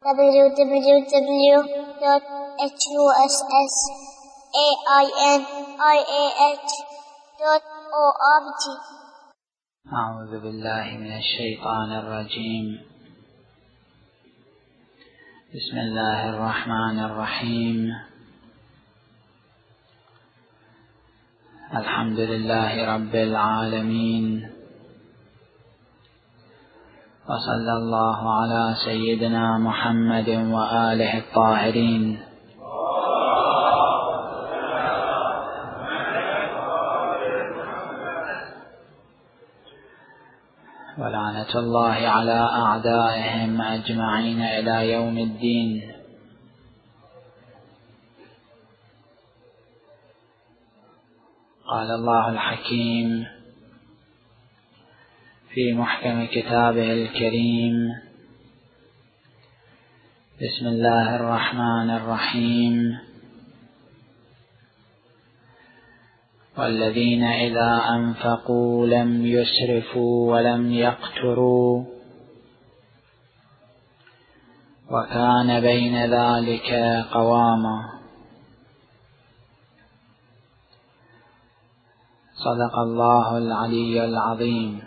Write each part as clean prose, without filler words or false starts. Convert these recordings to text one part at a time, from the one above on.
www.husainiah.org. أعوذ بالله من الشيطان الرجيم. بسم الله الرحمن الرحيم. الحمد لله رب العالمين، وصلى الله على سيدنا محمد وآله الطاهرين. ولعنة الله على أعدائهم أجمعين إلى يوم الدين. قال الله الحكيم في محكم كتابه الكريم: بسم الله الرحمن الرحيم. والذين إذا أنفقوا لم يسرفوا ولم يقتروا وكان بين ذلك قواما. صدق الله العلي العظيم.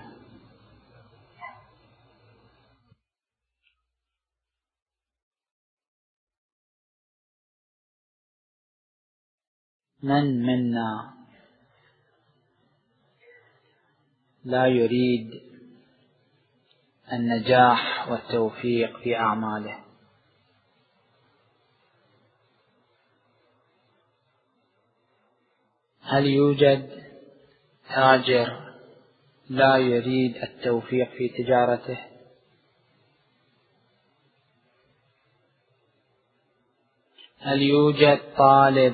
من منا لا يريد النجاح والتوفيق في أعماله؟ هل يوجد تاجر لا يريد التوفيق في تجارته؟ هل يوجد طالب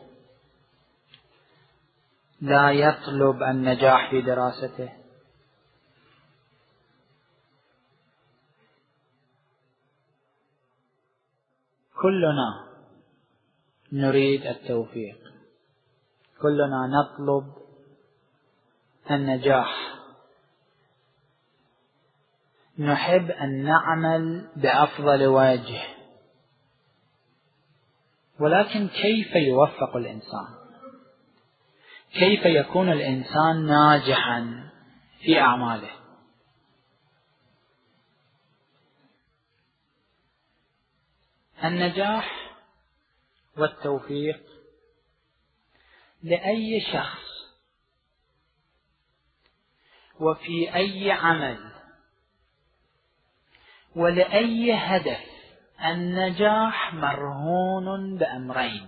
لا يطلب النجاح في دراسته؟ كلنا نريد التوفيق، كلنا نطلب النجاح، نحب أن نعمل بأفضل وجه، ولكن كيف يوفق الإنسان؟ كيف يكون الإنسان ناجحا في أعماله؟ النجاح والتوفيق لأي شخص وفي أي عمل ولأي هدف، النجاح مرهون بأمرين،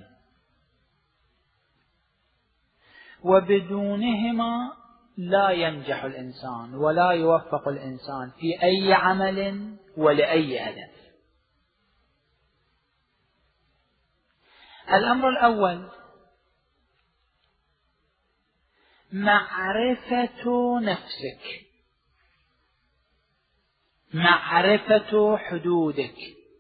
وبدونهما لا ينجح الإنسان ولا يوفق الإنسان في أي عمل ولأي هدف. الأمر الأول: معرفة نفسك، معرفة حدودك،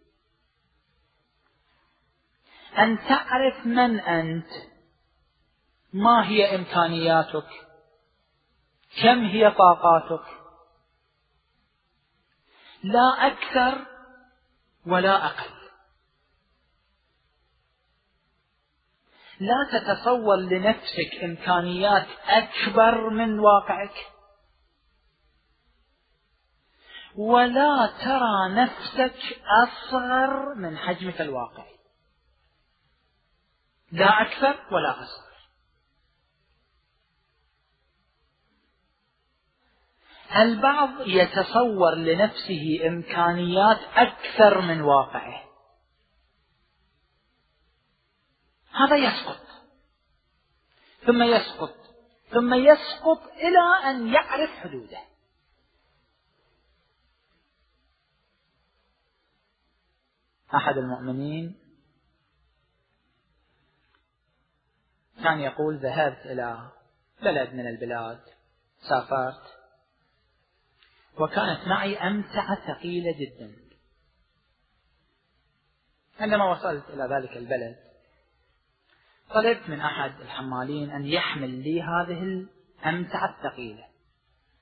أن تعرف من أنت، ما هي إمكانياتك، كم هي طاقاتك، لا أكثر ولا أقل. لا تتصور لنفسك إمكانيات أكبر من واقعك، ولا ترى نفسك أصغر من حجمك الواقعي، لا أكثر ولا أصغر. البعض يتصور لنفسه إمكانيات أكثر من واقعه، هذا يسقط ثم يسقط ثم يسقط إلى أن يعرف حدوده. أحد المؤمنين كان يقول: ذهبت إلى بلد من البلاد، سافرت، وكانت معي أمتعة ثقيلة جدا. عندما وصلت إلى ذلك البلد طلبت من أحد الحمالين أن يحمل لي هذه الأمتعة الثقيلة،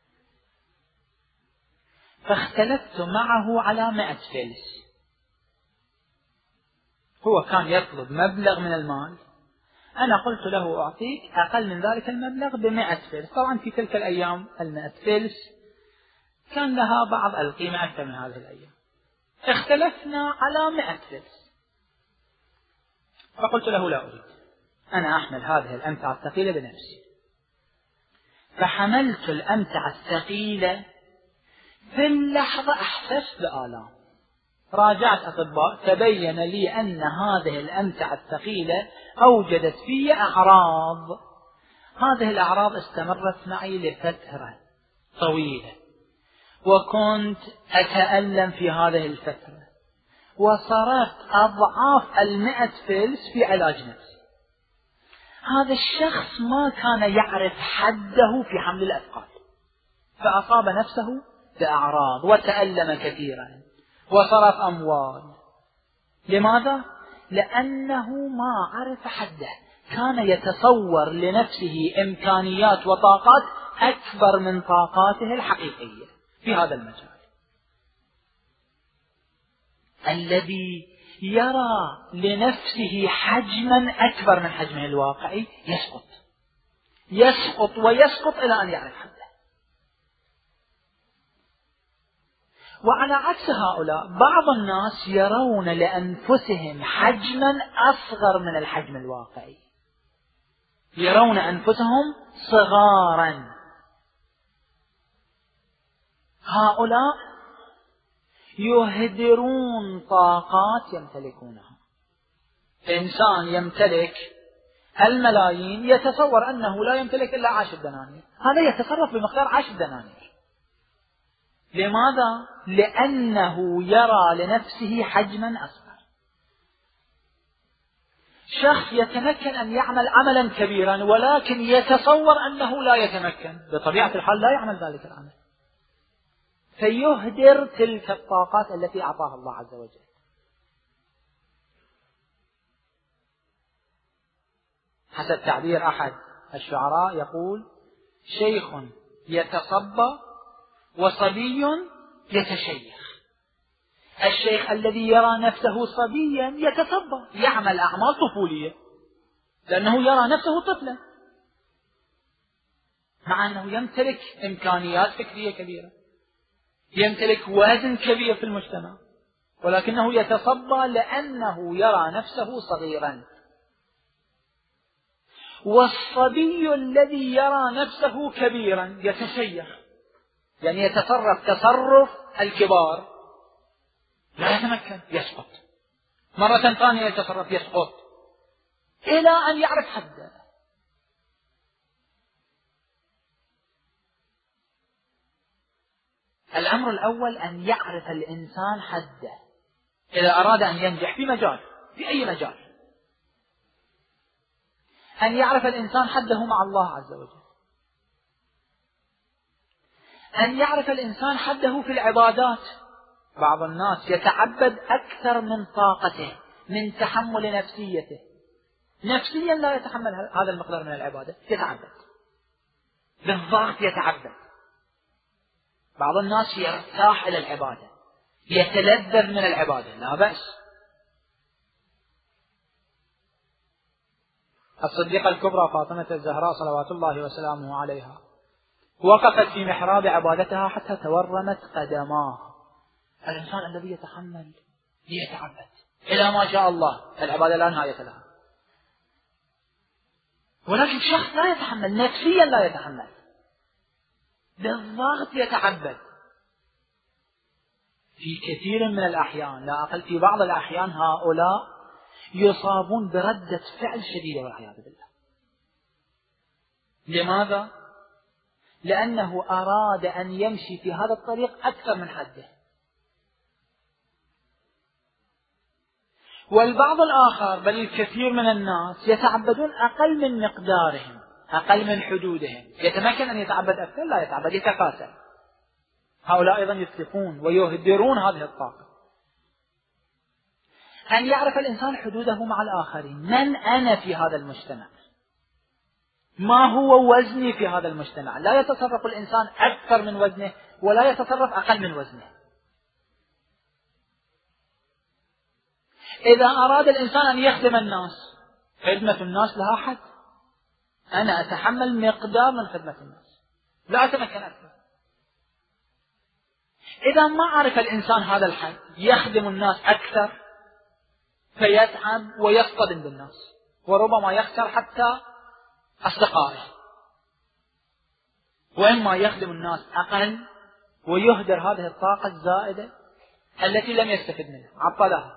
فاختلفت معه على 100 فلس. هو كان يطلب مبلغ من المال، أنا قلت له أعطيك أقل من ذلك المبلغ ب100 فلس. طبعا في تلك الأيام 100 فلس كان لها بعض القيمة أكثر من هذه الأيام. اختلفنا على 100 فلس، فقلت له لا أريد، أنا أحمل هذه الأمتعة الثقيلة بنفسي. فحملت الأمتعة الثقيلة، في اللحظة أحسست بآلام. راجعت أطباء، تبين لي أن هذه الأمتعة الثقيلة أوجدت في أعراض. هذه الأعراض استمرت معي لفترة طويلة، وكنت أتألم في هذه الفترة، وصرفت أضعاف 100 فلس في علاج نفسي. هذا الشخص ما كان يعرف حده في حمل الأثقال، فأصاب نفسه بأعراض وتألم كثيرا وصرف أموال. لماذا؟ لأنه ما عرف حده، كان يتصور لنفسه إمكانيات وطاقات أكبر من طاقاته الحقيقية في هذا المجال. الذي يرى لنفسه حجما أكبر من حجمه الواقعي يسقط ويسقط إلى أن يعرف حده. وعلى عكس هؤلاء، بعض الناس يرون لأنفسهم حجما أصغر من الحجم الواقعي، يرون أنفسهم صغارا. هؤلاء يهدرون طاقات يمتلكونها. إنسان يمتلك الملايين يتصور أنه لا يمتلك إلا 10 دنانير، هذا يتصرف بمقدار 10 دنانير. لماذا؟ لأنه يرى لنفسه حجما أصغر. شخص يتمكن أن يعمل عملا كبيرا ولكن يتصور أنه لا يتمكن، بطبيعة الحال لا يعمل ذلك العمل، فيهدر تلك الطاقات التي أعطاها الله عز وجل. حسب تعبير أحد الشعراء يقول: شيخ يتصبى وصبي يتشيخ. الشيخ الذي يرى نفسه صبيا يتصبى، يعمل أعمال طفولية لأنه يرى نفسه طفلا، مع أنه يمتلك إمكانيات فكرية كبيرة، يمتلك وزن كبير في المجتمع، ولكنه يتصبى لأنه يرى نفسه صغيرا. والصبي الذي يرى نفسه كبيرا يتشيخ، يعني يتصرف تصرف الكبار، لا يتمكن، يسقط مرة ثانية، يتصرف يسقط إلى أن يعرف حده. الأمر الأول أن يعرف الإنسان حده إذا أراد أن ينجح في مجال، في أي مجال. أن يعرف الإنسان حده مع الله عز وجل، أن يعرف الإنسان حده في العبادات. بعض الناس يتعبد أكثر من طاقته، من تحمل نفسيته، نفسيا لا يتحمل هذا المقدار من العبادة، يتعبد بالضغط، يتعبد. بعض الناس يرتاح إلى العبادة، يتلذذ من العبادة، لا بأس. الصديقة الكبرى فاطمة الزهراء صلوات الله وسلامه عليها وقفت في محراب عبادتها حتى تورمت قدماها. الإنسان الذي يتحمل ليتعبد إلى ما شاء الله، العبادة لا نهاية لها، ولكن شخص لا يتحمل نفسيا، لا يتحمل، بالضغط يتعبد. في كثير من الأحيان، لا أقل في بعض الأحيان، هؤلاء يصابون بردة فعل شديدة والعياذ بالله. لماذا؟ لأنه أراد أن يمشي في هذا الطريق أكثر من حده. والبعض الآخر، بل الكثير من الناس، يتعبدون أقل من مقدارهم، أقل من حدودهم. يتمكن أن يتعبد أكثر، لا يتعبد، يتكاسل. هؤلاء أيضا يسرفون ويهدرون هذه الطاقة. أن يعرف الإنسان حدوده مع الآخرين. من أنا في هذا المجتمع؟ ما هو وزني في هذا المجتمع؟ لا يتصرف الإنسان أكثر من وزنه ولا يتصرف أقل من وزنه. إذا أراد الإنسان أن يخدم الناس، خدمة الناس لها حد، أنا أتحمل مقدار من خدمة الناس، لا أتمكن أكثر. إذا ما عرف الإنسان هذا الحد يخدم الناس أكثر فيتعب ويصطدم بالناس، وربما يخسر حتى أصدقائه، وإما يخدم الناس أقل ويهدر هذه الطاقة الزائدة التي لم يستفد منها، عطلها.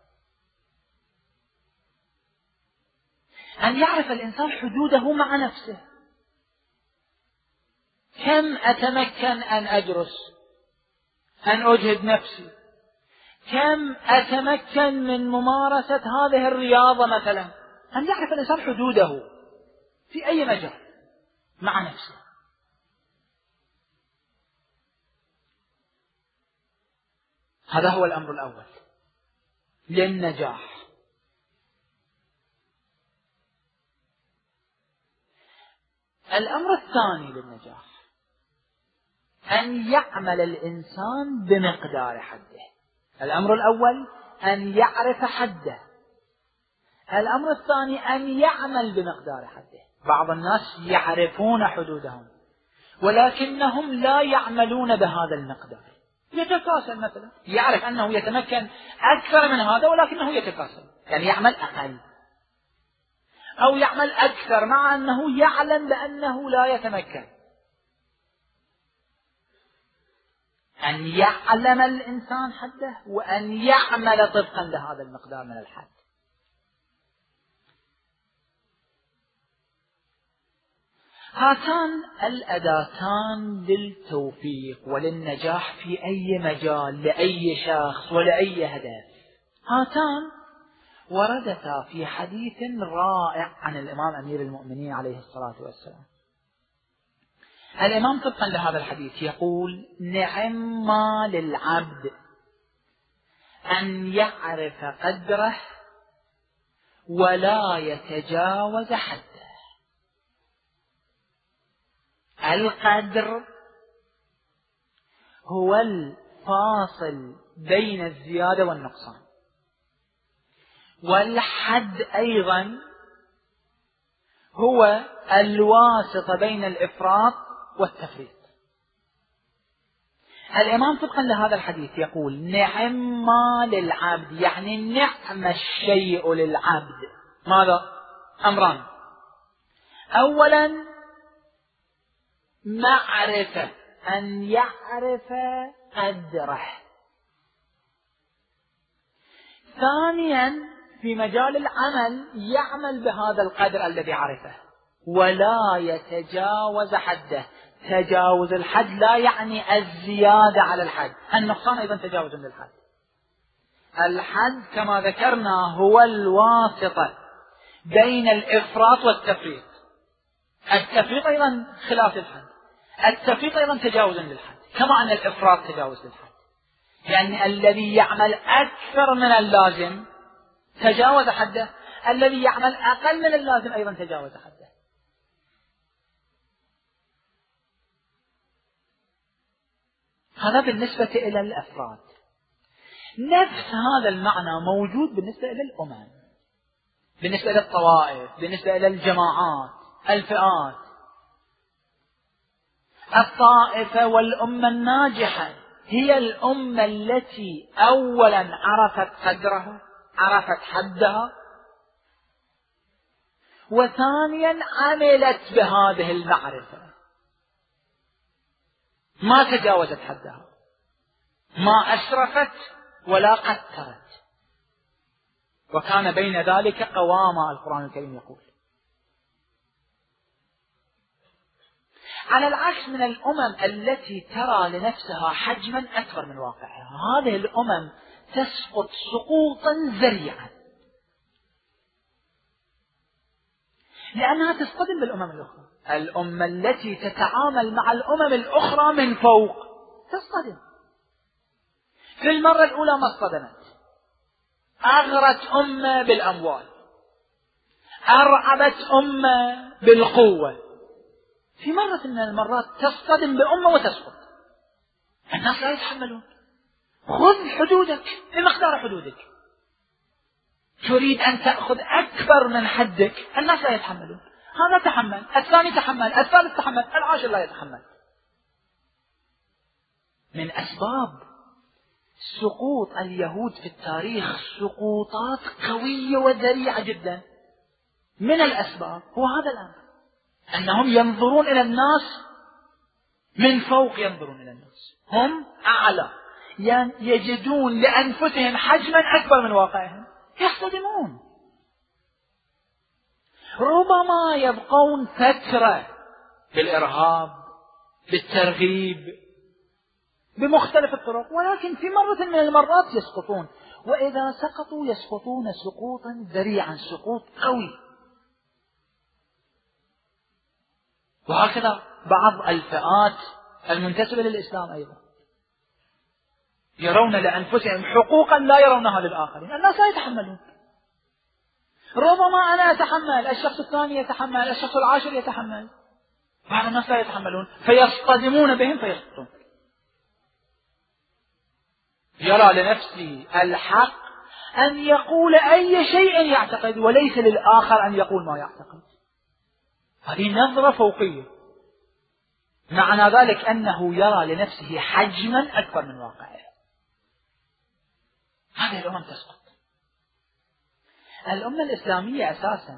أن يعرف الإنسان حدوده مع نفسه. كم أتمكن أن أدرس، أن أجهد نفسي، كم أتمكن من ممارسة هذه الرياضة مثلا. أن يعرف الإنسان حدوده في أي مجال مع نفسه. هذا هو الأمر الأول للنجاح. الأمر الثاني للنجاح أن يعمل الإنسان بمقدار حده. الأمر الأول أن يعرف حده، الأمر الثاني أن يعمل بمقدار حده. بعض الناس يعرفون حدودهم ولكنهم لا يعملون بهذا المقدار. يتكاسل مثلا، يعرف أنه يتمكن أكثر من هذا ولكنه يتكاسل، يعني يعمل أقل، أو يعمل أكثر مع أنه يعلم بأنه لا يتمكن. أن يعلم الإنسان حده وأن يعمل طبقا لهذا المقدار من الحد. هاتان الأداتان للتوفيق وللنجاح في أي مجال لأي شخص ولأي هدف، هاتان وردتا في حديث رائع عن الإمام أمير المؤمنين عليه الصلاة والسلام. الإمام طبقا لهذا الحديث يقول: نعم ما للعبد أن يعرف قدره ولا يتجاوز حده. القدر هو الفاصل بين الزيادة والنقصان، والحد أيضا هو الواسطة بين الإفراط والتفريط. الإمام طبقا لهذا الحديث يقول: نعم ما للعبد، يعني نعم الشيء للعبد. ماذا؟ أمران: أولا معرفة، أن يعرف قدره. ثانيا في مجال العمل يعمل بهذا القدر الذي عرفه ولا يتجاوز حده. تجاوز الحد لا يعني الزيادة على الحد، النقصان أيضا تجاوز للحد. الحد كما ذكرنا هو الواسطة بين الإفراط والتفريط. التفريط أيضا خلاف الحد، التفريط أيضا تجاوز للحد، كما أن الإفراط تجاوز للحد. يعني الذي يعمل أكثر من اللازم تجاوز حده، الذي يعمل أقل من اللازم أيضا تجاوز حده. هذا بالنسبة إلى الأفراد. نفس هذا المعنى موجود بالنسبة إلى الأمم، بالنسبة إلى الطوائف، بالنسبة إلى الجماعات، الفئات. الطائفة والأمة الناجحة هي الأمة التي أولا عرفت قدرها، عرفت حدها، وثانيا عملت بهذه المعرفة، ما تجاوزت حدها، ما أسرفت ولا قترت، وكان بين ذلك قواما. القرآن الكريم يقول. على العكس من الأمم التي ترى لنفسها حجما أكبر من واقعها، هذه الأمم تسقط سقوطا ذريعا لأنها تصطدم بالأمم الأخرى. الأمة التي تتعامل مع الأمم الأخرى من فوق تصطدم. في المرة الأولى ما اصطدمت، أغرت أمة بالأموال، أرعبت أمة بالقوة. في مرة من المرات تصطدم بأمة وتسقط. الناس لا يتحملون. خذ حدودك بمقدار حدودك. تريد أن تأخذ أكبر من حدك، الناس لا يتحملون. هذا تحمل، الثاني تحمل، الثالث تحمل، العاشر لا يتحمل. من أسباب سقوط اليهود في التاريخ سقوطات قوية وذريعة جدا. من الأسباب هو هذا الأمر، أنهم ينظرون إلى الناس من فوق، ينظرون إلى الناس هم أعلى، يجدون لأنفسهم حجما أكبر من واقعهم، يصطدمون. ربما يبقون فترة بالإرهاب، بالترغيب، بمختلف الطرق، ولكن في مرة من المرات يسقطون، وإذا سقطوا يسقطون سقوطا ذريعا، سقوط قوي. وهكذا بعض الفئات المنتسبة للإسلام أيضا يرون لأنفسهم حقوقا لا يرونها للآخرين، الناس لا يتحملون. ربما أنا أتحمل، الشخص الثاني يتحمل، الشخص العاشر يتحمل، بعض الناس لا يتحملون فيصطدمون بهم فيسقطون. يرى لنفسه الحق أن يقول أي شيء يعتقد، وليس للآخر أن يقول ما يعتقد. هذه نظرة فوقية، معنى ذلك أنه يرى لنفسه حجما أكبر من واقعه. هذه الأمم تسقط. الأمة الإسلامية أساسا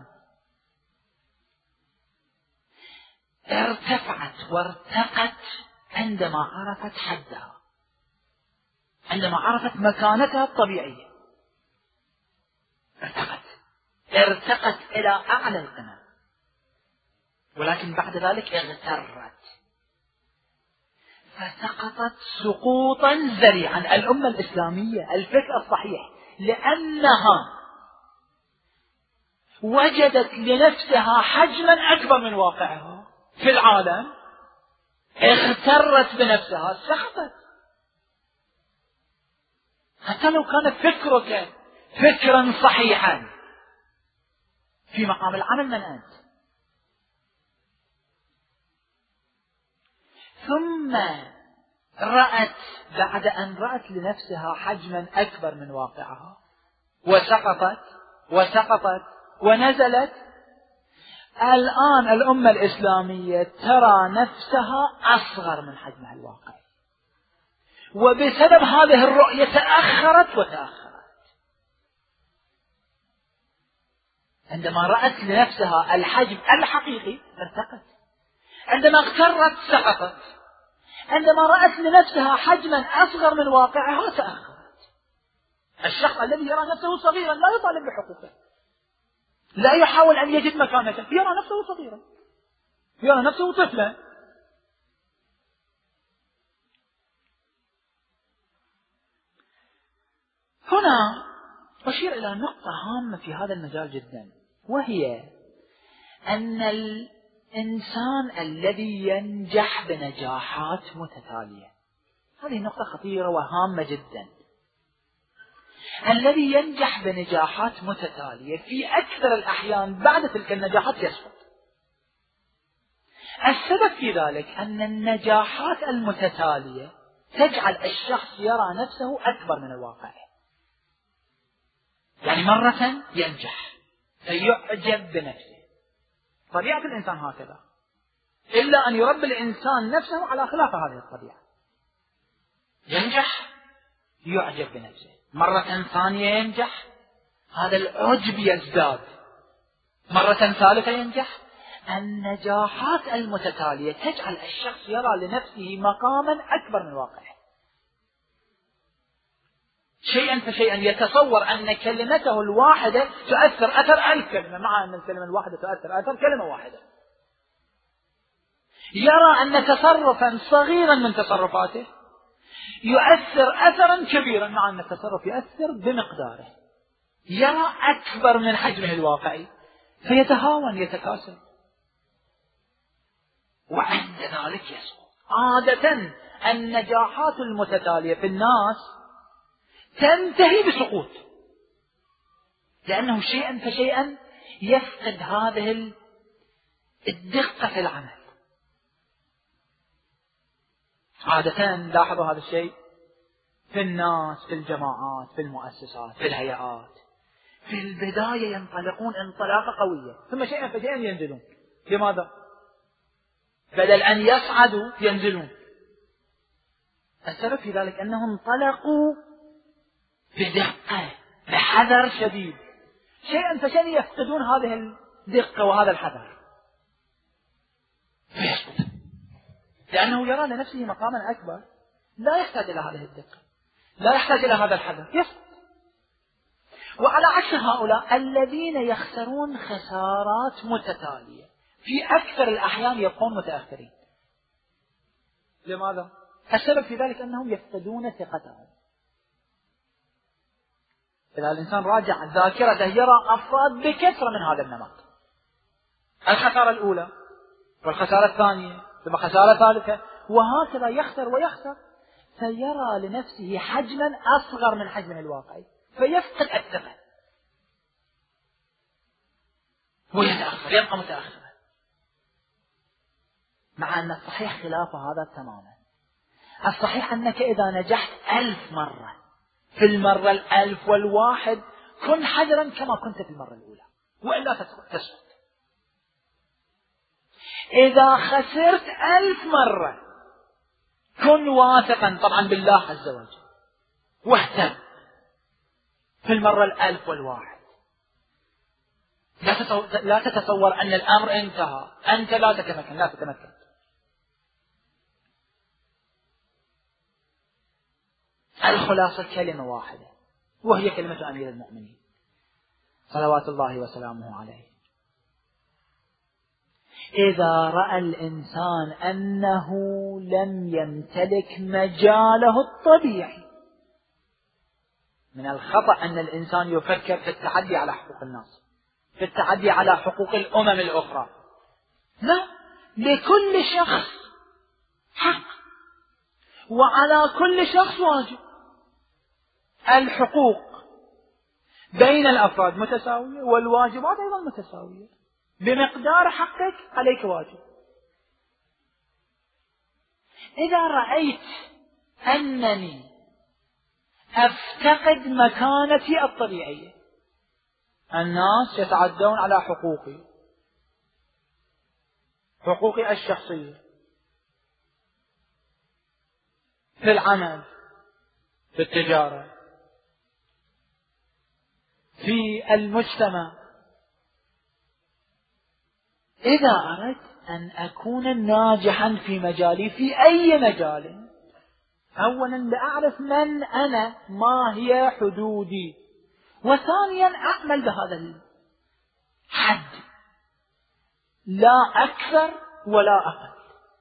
ارتفعت وارتقت عندما عرفت حدها، عندما عرفت مكانتها الطبيعية، ارتقت إلى أعلى القمم. ولكن بعد ذلك اغترت فسقطت سقوطا ذريعا. الأمة الإسلامية الفكر الصحيح، لأنها وجدت لنفسها حجما أكبر من واقعها في العالم، اغترت بنفسها، سقطت. حتى لو كان فكرك فكرا صحيحا، في مقام العمل من أنت؟ ثم رأت بعد أن رأت لنفسها حجما أكبر من واقعها وسقطت ونزلت، الآن الأمة الإسلامية ترى نفسها أصغر من حجمها الواقعي، وبسبب هذه الرؤية تأخرت. عندما رأت لنفسها الحجم الحقيقي ارتقت، عندما اغترت سقطت، عندما رأت لنفسها حجما أصغر من واقعها تأخرت. الشخص الذي يرى نفسه صغيرا لا يطالب بحقوقه، لا يحاول أن يجد مكانته، يرى نفسه صغيرا، يرى نفسه طفلا. هنا أشير إلى نقطة هامة في هذا المجال جدا، وهي أن الإنسان الذي ينجح بنجاحات متتالية، هذه نقطة خطيرة وهامة جدا. الذي ينجح بنجاحات متتالية في أكثر الأحيان بعد تلك النجاحات يسقط. السبب في ذلك أن النجاحات المتتالية تجعل الشخص يرى نفسه أكبر من الواقع. يعني مرة ينجح فيعجب بنفسه، طبيعة الإنسان هكذا، إلا أن يربي الإنسان نفسه على خلاف هذه الطبيعة. ينجح يعجب بنفسه، مرة ثانية ينجح هذا العجب يزداد، مرة ثالثة ينجح. النجاحات المتتالية تجعل الشخص يرى لنفسه مقاما أكبر من واقعه، شيئا فشيئا يتصور أن كلمته الواحدة تؤثر أثر 1000 كلمة، مع أن الكلمة الواحدة تؤثر أثر كلمة واحدة. يرى أن تصرفا صغيرا من تصرفاته يؤثر أثرا كبيرا، مع أن التصرف يؤثر بمقداره. يرى أكبر من حجمه الواقعي فيتهاون، يتكاسل، وعند ذلك يسقط. عادة النجاحات المتتالية في الناس تنتهي بسقوط، لأنه شيئا فشيئا يفقد هذه الدقة في العمل. عادة لاحظوا هذا الشيء في الناس، في الجماعات، في المؤسسات، في الهيئات، في البداية ينطلقون انطلاقة قوية، ثم شيئا فشيئا ينزلون. لماذا؟ بدل أن يصعدوا ينزلون. السبب في ذلك أنهم انطلقوا بدقة، بحذر شديد. شيئا فشيئا يفقدون هذه الدقة وهذا الحذر، لأنه يرى لنفسه مقاما أكبر، لا يحتاج إلى هذه الدقة، لا يحتاج إلى هذا الحذر، يسقط. وعلى عكس هؤلاء الذين يخسرون خسارات متتالية، في أكثر الأحيان يبقون متأخرين. لماذا؟ السبب في ذلك أنهم يفقدون ثقتهم. إذا الإنسان راجع ذاكرته يرى أفراد بكثرة من هذا النمط: الخسارة الأولى والخسارة الثانية ثم خسارة ثالثة، وهكذا يخسر ويخسر، فيرى لنفسه حجما أصغر من حجم الواقعي، فيفقد الثقة ويتأخر، يبقى متأخرا. مع أن الصحيح خلاف هذا تماما. الصحيح أنك إذا نجحت 1000 مرة، في المرة 1001 كن حذرا كما كنت في المرة الأولى، وإلا تسقط. إذا خسرت 1000 مرة كن واثقا طبعا بالله عز وجل، واهتم في المرة 1001. لا تتصور أن الأمر انتهى، أنت لا تتمكن. الخلاصة كلمة واحدة، وهي كلمة أمير المؤمنين صلوات الله وسلامه عليه: إذا رأى الإنسان أنه لم يمتلك مجاله الطبيعي. من الخطأ أن الإنسان يفكر في التعدي على حقوق الناس، في التعدي على حقوق الأمم الأخرى. لا، لكل شخص حق، وعلى كل شخص واجب. الحقوق بين الأفراد متساوية، والواجبات أيضا متساوية. بمقدار حقك عليك واجب. إذا رأيت أنني أفتقد مكانتي الطبيعية، الناس يتعدون على حقوقي الشخصية في العمل، في التجارة، في المجتمع. إذا أردت أن أكون ناجحا في مجالي، في أي مجال، أولا لأعرف من أنا، ما هي حدودي، وثانيا أعمل بهذا الحد، لا أكثر ولا أقل.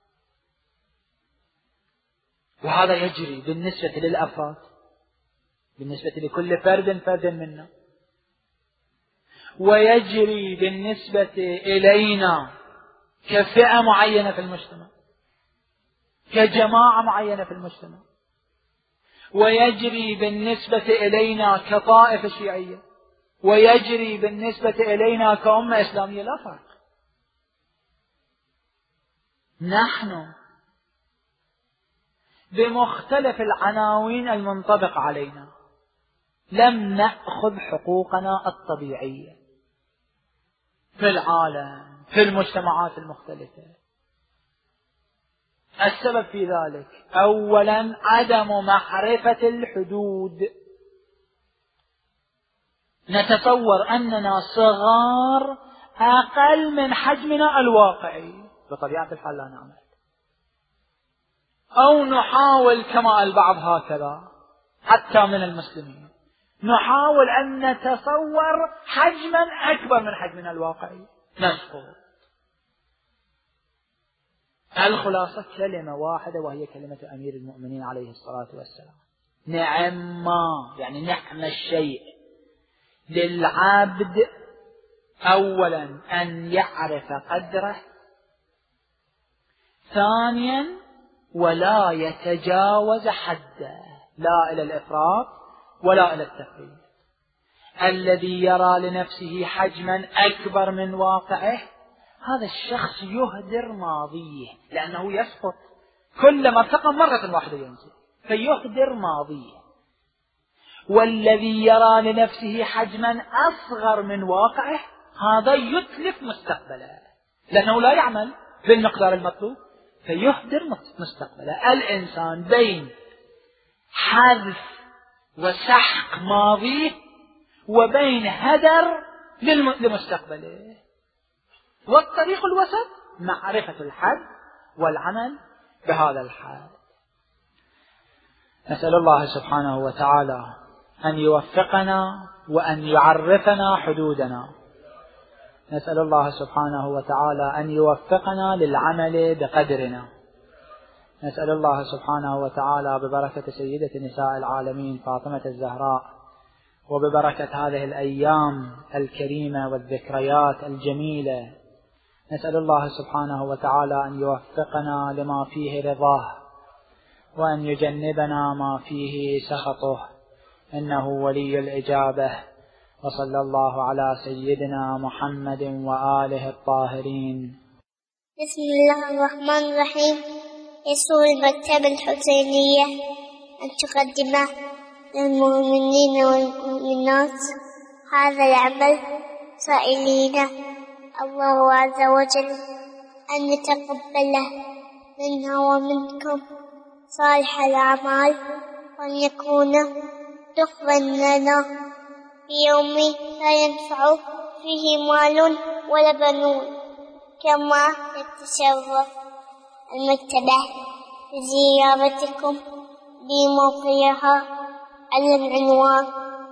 وهذا يجري بالنسبة للأفراد، بالنسبة لكل فرد منا، ويجري بالنسبة إلينا كفئة معينة في المجتمع، كجماعة معينة في المجتمع، ويجري بالنسبة إلينا كطائفة شيعية، ويجري بالنسبة إلينا كأمة إسلامية. لا فرق. نحن بمختلف العناوين المنطبقة علينا لم نأخذ حقوقنا الطبيعية في العالم، في المجتمعات المختلفة. السبب في ذلك أولا عدم معرفة الحدود. نتصور أننا صغار أقل من حجمنا الواقعي، بطبيعة الحال لا نعمل، أو نحاول كما البعض هكذا حتى من المسلمين، نحاول أن نتصور حجما أكبر من حجمنا الواقعي، نسقط. الخلاصة كلمة واحدة، وهي كلمة أمير المؤمنين عليه الصلاة والسلام: نعم، يعني نعم الشيء للعبد أولا أن يعرف قدره، ثانيا ولا يتجاوز حده، لا إلى الإفراط ولا إلى التفريط. الذي يرى لنفسه حجما أكبر من واقعه، هذا الشخص يهدر ماضيه، لأنه يسقط كلما ارتقى مرة واحدة ينزل، فيهدر ماضيه. والذي يرى لنفسه حجما أصغر من واقعه هذا يتلف مستقبله، لأنه لا يعمل بالمقدار المطلوب فيهدر مستقبله. الإنسان بين حذف وسحق ماضيه وبين هدر لمستقبله، والطريق الوسط معرفة الحد والعمل بهذا الحد. نسأل الله سبحانه وتعالى أن يوفقنا وأن يعرفنا حدودنا. نسأل الله سبحانه وتعالى أن يوفقنا للعمل بقدرنا. نسأل الله سبحانه وتعالى ببركة سيدة نساء العالمين فاطمة الزهراء، وببركة هذه الأيام الكريمة والذكريات الجميلة، نسأل الله سبحانه وتعالى أن يوفقنا لما فيه رضاه وأن يجنبنا ما فيه سخطه، إنه ولي الإجابة. وصلى الله على سيدنا محمد وآله الطاهرين. بسم الله الرحمن الرحيم. يسر المكتبة الحسينية أن تقدم للمؤمنين والمؤمنات هذا العمل سائلين الله عز وجل أن يتقبله منا ومنكم صالح الأعمال، وأن يكون دخلا لنا في يوم لا ينفع فيه مال ولا بنون. كما تتشرف المكتبة بزيارتكم بموقعها على العنوان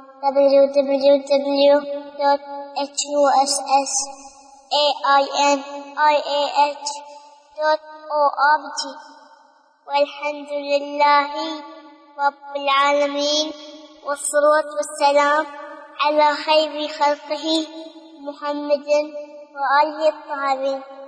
www.hussainih.org. والحمد لله رب العالمين، والصلاة والسلام على خير خلقه محمد وآله الطاهرين.